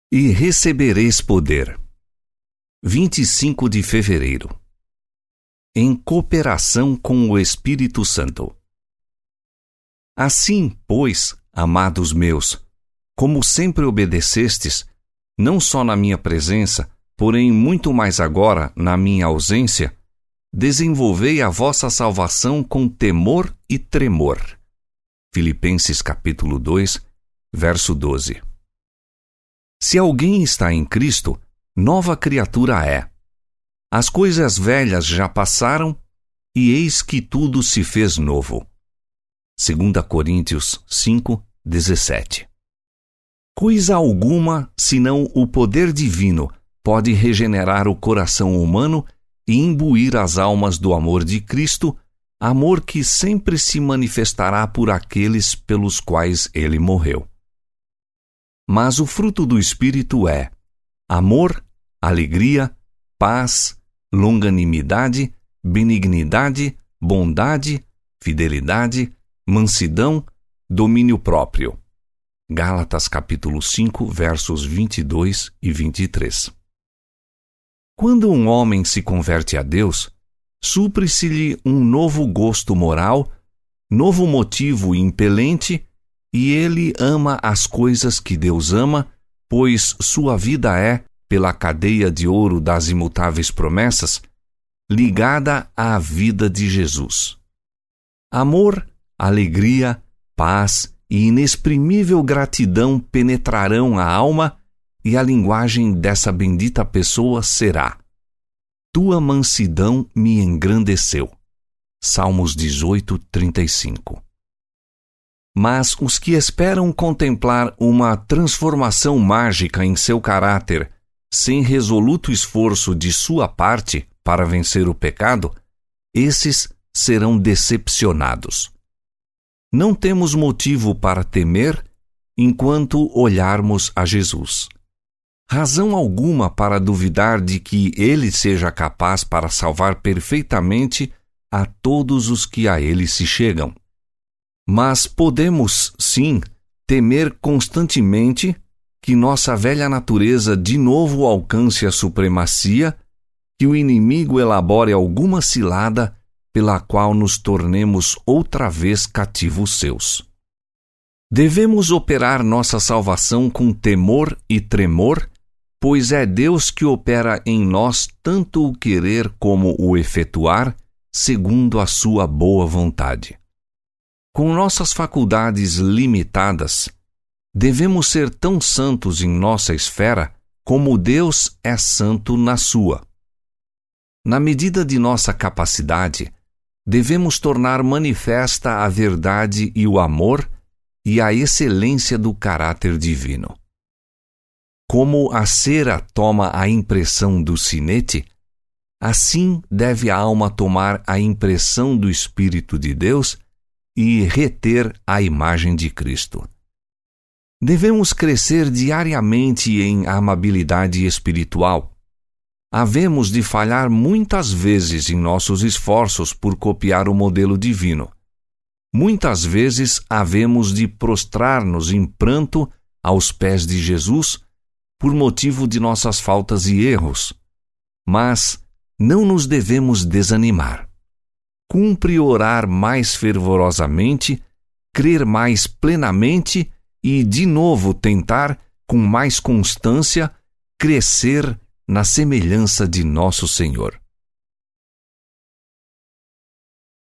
E recebereis poder. 25 de fevereiro. Em cooperação com o Espírito Santo. Assim, pois, amados meus, como sempre obedecestes, não só na minha presença, porém muito mais agora na minha ausência, desenvolvei a vossa salvação com temor e tremor. Filipenses capítulo 2, verso 12. Se alguém está em Cristo, nova criatura é. As coisas velhas já passaram, e eis que tudo se fez novo. 2 Coríntios 5, 17. Coisa alguma, senão o poder divino, pode regenerar o coração humano e imbuir as almas do amor de Cristo, amor que sempre se manifestará por aqueles pelos quais ele morreu. Mas o fruto do Espírito é amor, alegria, paz, longanimidade, benignidade, bondade, fidelidade, mansidão, domínio próprio. Gálatas capítulo 5, versos 22 e 23. Quando um homem se converte a Deus, supre-se-lhe um novo gosto moral, novo motivo impelente, e ele ama as coisas que Deus ama, pois sua vida é, pela cadeia de ouro das imutáveis promessas, ligada à vida de Jesus. Amor, alegria, paz e inexprimível gratidão penetrarão a alma, e a linguagem dessa bendita pessoa será: Tua mansidão me engrandeceu. Salmos 18, 35. Mas os que esperam contemplar uma transformação mágica em seu caráter, sem resoluto esforço de sua parte para vencer o pecado, esses serão decepcionados. Não temos motivo para temer enquanto olharmos a Jesus. Razão alguma para duvidar de que Ele seja capaz para salvar perfeitamente a todos os que a Ele se chegam. Mas podemos, sim, temer constantemente que nossa velha natureza de novo alcance a supremacia, que o inimigo elabore alguma cilada pela qual nos tornemos outra vez cativos seus. Devemos operar nossa salvação com temor e tremor, pois é Deus que opera em nós tanto o querer como o efetuar, segundo a sua boa vontade. Com nossas faculdades limitadas, devemos ser tão santos em nossa esfera como Deus é santo na sua. Na medida de nossa capacidade, devemos tornar manifesta a verdade e o amor e a excelência do caráter divino. Como a cera toma a impressão do sinete, assim deve a alma tomar a impressão do Espírito de Deus e reter a imagem de Cristo. Devemos crescer diariamente em amabilidade espiritual. Havemos de falhar muitas vezes em nossos esforços por copiar o modelo divino. Muitas vezes havemos de prostrar-nos em pranto aos pés de Jesus por motivo de nossas faltas e erros. Mas não nos devemos desanimar. Cumpre orar mais fervorosamente, crer mais plenamente e, de novo, tentar, com mais constância, crescer na semelhança de nosso Senhor.